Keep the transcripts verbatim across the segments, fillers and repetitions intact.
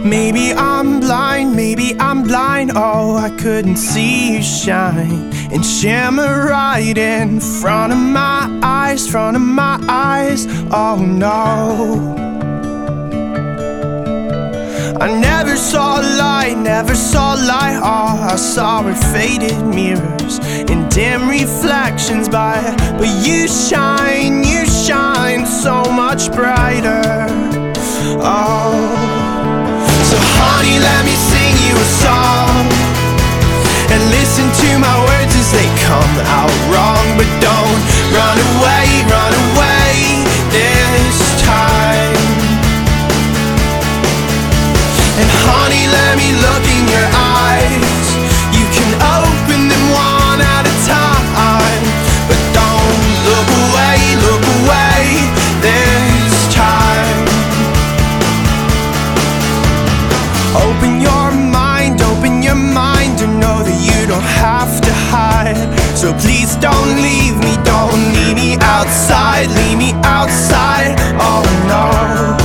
Maybe I'm blind, maybe I'm blind. Oh, I couldn't see you shine and shimmer right in front of my eyes, front of my eyes. Oh no, I never saw light, never saw light. Oh, I saw her faded mirrors and dim reflections by. But you shine, you shine so much brighter. Oh, so honey, let me sing you a song and listen to my words as they come out wrong. But don't run away, run away this time. And honey, let me look in your eyes. You can open them one at a time, but don't look away, look away this time. Open your mind, open your mind to know that you don't have to hide. So please don't leave me, don't leave me outside, leave me outside. Oh no.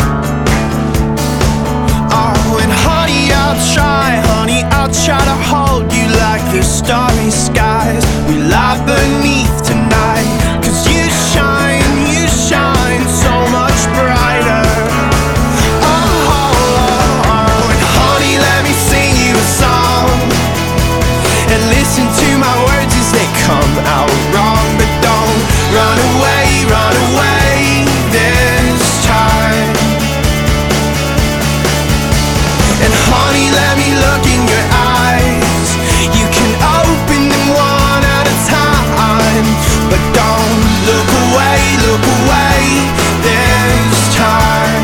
I'll try, honey, I'll try to hold you like the starry skies we lie beneath tonight. Cause you shine, you shine so much brighter. Oh, oh, oh, and honey, let me sing you a song and listen to my words as they come out wrong. But don't run away, run away this time. And honey, let me look in your eyes. You can open them one at a time, but don't look away, look away this time.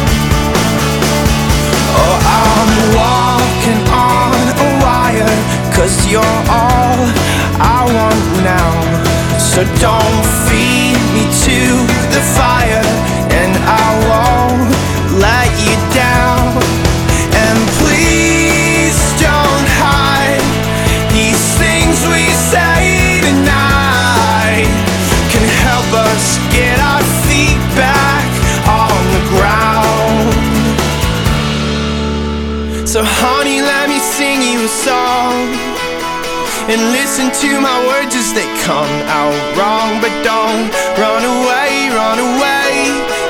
Oh, I'm walking on a wire, cause you're all I want now. So don't feed me to the fire, and I won't let you down. And please don't hide these things we say tonight. Can help us get our feet back on the ground. So honey, let me sing you a song and listen to my words as they come out wrong. But don't run away, run away